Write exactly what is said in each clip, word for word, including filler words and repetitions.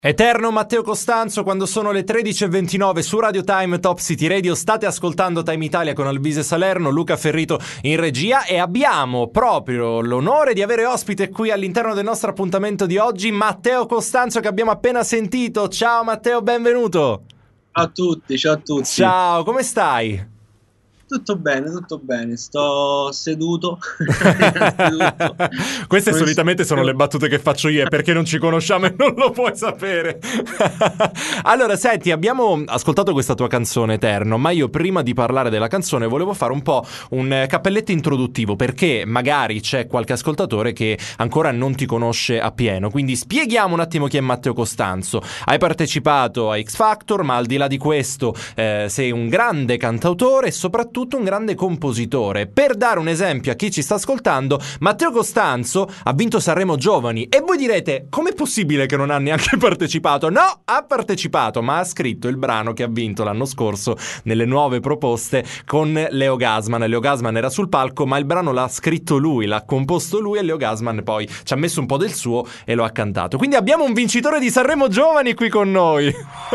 Eterno Matteo Costanzo, quando sono le tredici e ventinove su Radio Time Top City Radio, state ascoltando Time Italia con Alvise Salerno, Luca Ferrito in regia, e abbiamo proprio l'onore di avere ospite qui all'interno del nostro appuntamento di oggi Matteo Costanzo, che abbiamo appena sentito. Ciao Matteo, benvenuto. Ciao a tutti, ciao a tutti. Ciao, come stai? Tutto bene, tutto bene, sto seduto. seduto. Queste solitamente sono le battute che faccio io, perché non ci conosciamo e non lo puoi sapere. Allora, senti, abbiamo ascoltato questa tua canzone Eterno, ma io prima di parlare della canzone volevo fare un po' un cappelletto introduttivo, perché magari c'è qualche ascoltatore che ancora non ti conosce appieno, quindi spieghiamo un attimo chi è Matteo Costanzo. Hai partecipato a X Factor, ma al di là di questo eh, sei un grande cantautore e soprattutto un grande compositore. Per dare un esempio a chi ci sta ascoltando, Matteo Costanzo ha vinto Sanremo Giovani, e voi direte: com'è possibile che non ha neanche partecipato? No, ha partecipato, ma ha scritto il brano che ha vinto l'anno scorso nelle nuove proposte con Leo Gasman. Leo Gasman era sul palco, ma il brano l'ha scritto lui, l'ha composto lui, e Leo Gasman poi ci ha messo un po' del suo e lo ha cantato. Quindi abbiamo un vincitore di Sanremo Giovani qui con noi.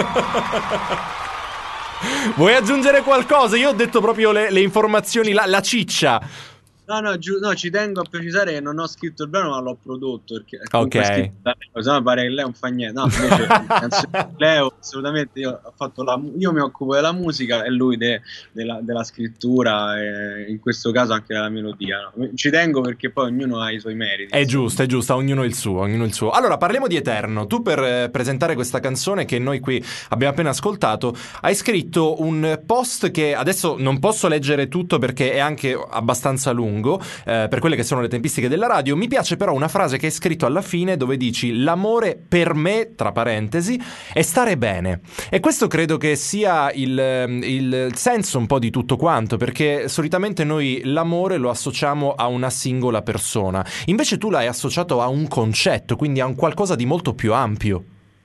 Vuoi aggiungere qualcosa? Io ho detto proprio le, le informazioni, la, la ciccia. No, no, giu- no, ci tengo a precisare che non ho scritto il brano, ma l'ho prodotto. Perché Ok. Se no pare che Leo non fa niente. No, invece, canzone di Leo, assolutamente. Io, ho fatto la, io mi occupo della musica e lui de, della, della scrittura, e in questo caso anche della melodia. No? Ci tengo perché poi ognuno ha i suoi meriti. È giusto, è giusto, ognuno il suo, ognuno il suo. Allora, parliamo di Eterno. Tu, per eh, presentare questa canzone che noi qui abbiamo appena ascoltato, hai scritto un post che adesso non posso leggere tutto perché è anche abbastanza lungo, eh, per quelle che sono le tempistiche della radio. Mi piace però una frase che hai scritto alla fine, dove dici: l'amore per me, tra parentesi, è stare bene. E questo credo che sia il, il senso un po' di tutto quanto, perché solitamente noi l'amore lo associamo a una singola persona, invece tu l'hai associato a un concetto, quindi a un qualcosa di molto più ampio.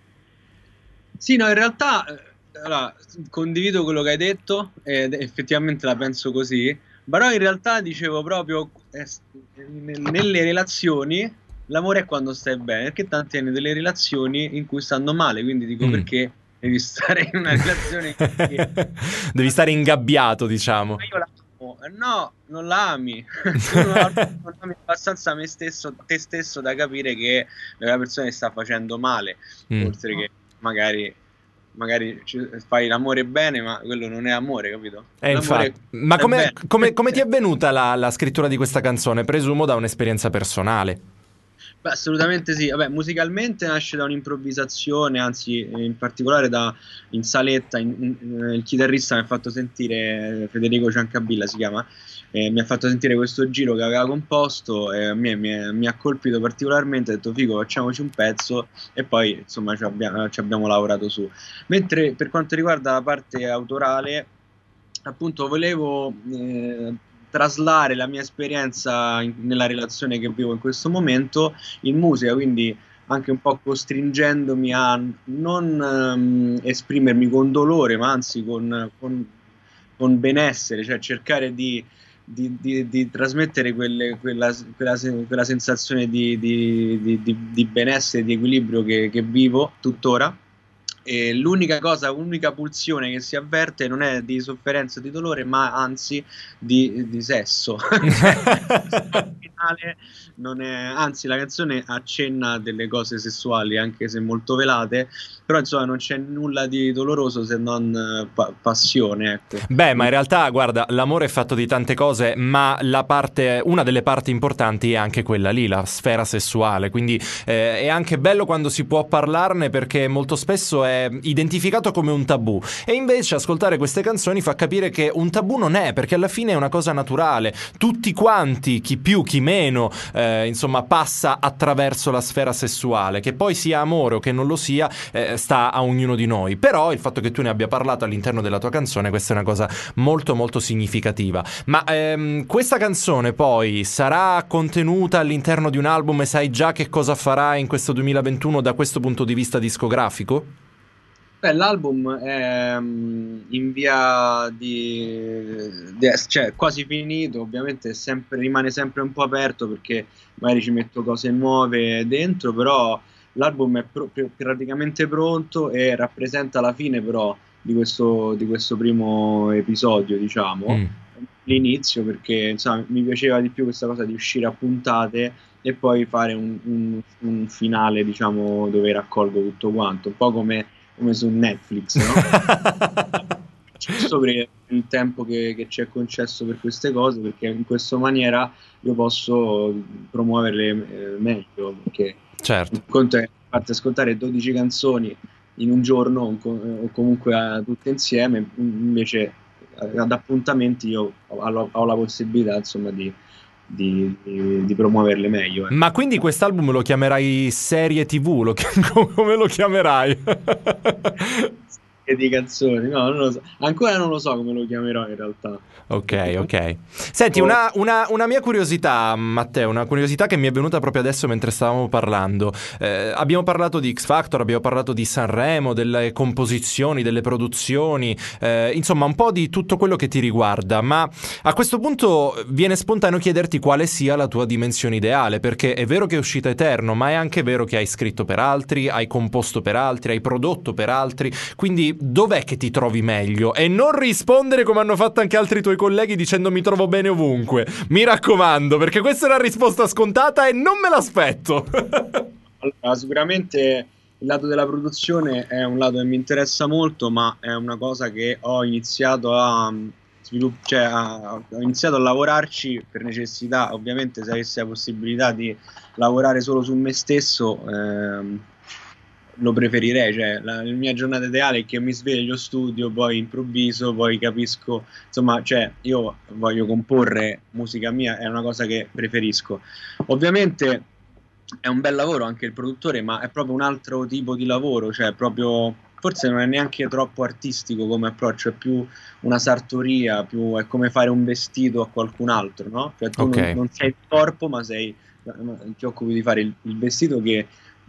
Sì, no, in realtà allora, condivido quello che hai detto ed effettivamente la penso così. Però in realtà dicevo proprio eh, nelle relazioni l'amore è quando stai bene, perché tanti hanno delle relazioni in cui stanno male, quindi dico mm. perché devi stare in una relazione che... devi stare ingabbiato, diciamo. Ma io la amo. No, non la ami. Tu non, non ami abbastanza me stesso, te stesso da capire che la persona ti sta facendo male, mm. oltre che magari magari fai l'amore bene, ma quello non è amore, capito? Eh, infatti. Ma come, come, come ti è venuta la, la scrittura di questa canzone? Presumo da un'esperienza personale. Beh, assolutamente sì. Vabbè, musicalmente nasce da un'improvvisazione, anzi in particolare da in saletta in, in, il chitarrista mi ha fatto sentire, Federico Ciancabilla si chiama, eh, mi ha fatto sentire questo giro che aveva composto, e a me mi, mi ha colpito particolarmente. Ho detto: figo, facciamoci un pezzo, e poi insomma ci abbiamo, ci abbiamo lavorato su. Mentre per quanto riguarda la parte autorale, appunto volevo eh, traslare la mia esperienza in, nella relazione che vivo in questo momento in musica, quindi anche un po' costringendomi a non um, esprimermi con dolore, ma anzi con, con, con benessere, cioè cercare di, di, di, di trasmettere quelle, quella, quella, quella sensazione di, di, di, di benessere, di equilibrio che, che vivo tuttora. E l'unica cosa, l'unica pulsione che si avverte non è di sofferenza, di dolore, ma anzi di, di sesso. Al finale non è, anzi la canzone accenna delle cose sessuali, anche se molto velate, però insomma non c'è nulla di doloroso se non pa- passione, ecco. Beh, ma in realtà guarda, l'amore è fatto di tante cose, ma la parte, una delle parti importanti è anche quella lì, la sfera sessuale, quindi eh, è anche bello quando si può parlarne, perché molto spesso è identificato come un tabù, e invece ascoltare queste canzoni fa capire che un tabù non è, perché alla fine è una cosa naturale. Tutti quanti, chi più chi meno, eh, insomma passa attraverso la sfera sessuale, che poi sia amore o che non lo sia, eh, sta a ognuno di noi. Però il fatto che tu ne abbia parlato all'interno della tua canzone, questa è una cosa molto molto significativa. Ma ehm, questa canzone poi sarà contenuta all'interno di un album, e sai già che cosa farà in questo duemilaventuno da questo punto di vista discografico? Beh, l'album è um, in via di, di cioè quasi finito, ovviamente sempre, rimane sempre un po' aperto, perché magari ci metto cose nuove dentro, però l'album è pro- pr- praticamente pronto e rappresenta la fine però di questo, di questo primo episodio, diciamo, Mm. l'inizio, perché insomma, mi piaceva di più questa cosa di uscire a puntate e poi fare un, un- un finale, diciamo, dove raccolgo tutto quanto, un po' come, come su Netflix, no? Giusto per il tempo che, che ci è concesso per queste cose, perché in questa maniera io posso promuoverle eh, meglio, perché Certo. il conto è farti ascoltare dodici canzoni in un giorno o, co- o comunque eh, tutte insieme, invece eh, ad appuntamenti io ho, ho la possibilità insomma di, di, di- di promuoverle meglio. Ecco. Ma quindi quest'album lo chiamerai serie T V? Lo chi- come lo chiamerai? E di canzoni, no, non lo so. Ancora non lo so come lo chiamerò in realtà. Perché Ok, comunque ok. Senti, una, una- una mia curiosità, Matteo, una curiosità che mi è venuta proprio adesso mentre stavamo parlando. Eh, abbiamo parlato di X Factor, abbiamo parlato di Sanremo, delle composizioni, delle produzioni, eh, insomma un po' di tutto quello che ti riguarda, ma a questo punto viene spontaneo chiederti quale sia la tua dimensione ideale, perché è vero che è uscita Eterno, ma è anche vero che hai scritto per altri, hai composto per altri, hai prodotto per altri, quindi dov'è che ti trovi meglio? E non rispondere come hanno fatto anche altri tuoi colleghi dicendo mi trovo bene ovunque. Mi raccomando, perché questa è una risposta scontata e non me l'aspetto. allora, sicuramente il lato della produzione è un lato che mi interessa molto, ma è una cosa che ho iniziato a sviluppare, cioè a- ho iniziato a lavorarci per necessità. Ovviamente, se avessi la possibilità di lavorare solo su me stesso, ehm, lo preferirei. Cioè, la, la mia giornata ideale è che mi sveglio, studio, poi improvviso, poi capisco. Insomma, cioè, io voglio comporre musica mia, è una cosa che preferisco. Ovviamente è un bel lavoro anche il produttore, ma è proprio un altro tipo di lavoro, cioè proprio forse non è neanche troppo artistico come approccio, è più una sartoria, più è come fare un vestito a qualcun altro, no? Cioè tu non, Ok. non sei il corpo, ma sei ti occupi di fare il, il vestito che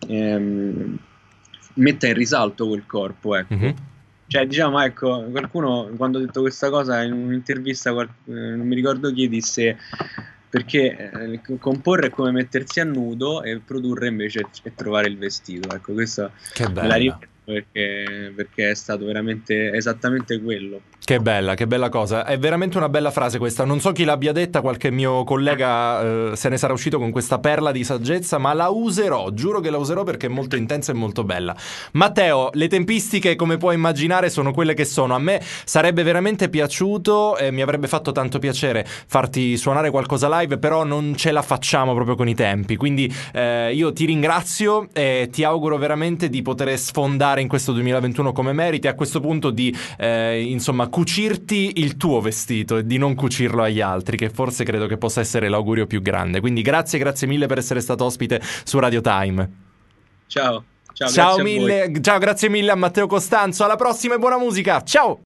ehm, metta in risalto quel corpo, ecco. Mhm. Cioè, diciamo, ecco, qualcuno quando ha detto questa cosa in un'intervista, qual- eh, non mi ricordo chi, disse perché eh, comporre è come mettersi a nudo e produrre invece è trovare il vestito. Ecco, questo Che me la bella. ricordo perché, perché è stato veramente esattamente quello. Che bella, che bella cosa. È veramente una bella frase questa. Non so chi l'abbia detta, qualche mio collega eh, se ne sarà uscito con questa perla di saggezza, ma la userò, giuro che la userò perché è molto intensa e molto bella. Matteo, le tempistiche, come puoi immaginare, sono quelle che sono. A me sarebbe veramente piaciuto e mi avrebbe fatto tanto piacere farti suonare qualcosa live, però non ce la facciamo proprio con i tempi. Quindi eh, io ti ringrazio e ti auguro veramente di poter sfondare in questo duemilaventuno come meriti. A questo punto di, eh, insomma, cucirti il tuo vestito e di non cucirlo agli altri, che forse credo che possa essere l'augurio più grande. Quindi grazie, grazie mille per essere stato ospite su Radio Time. Ciao, ciao, Ciao grazie a voi. mille, ciao, grazie mille a Matteo Costanzo. Alla prossima e buona musica. Ciao!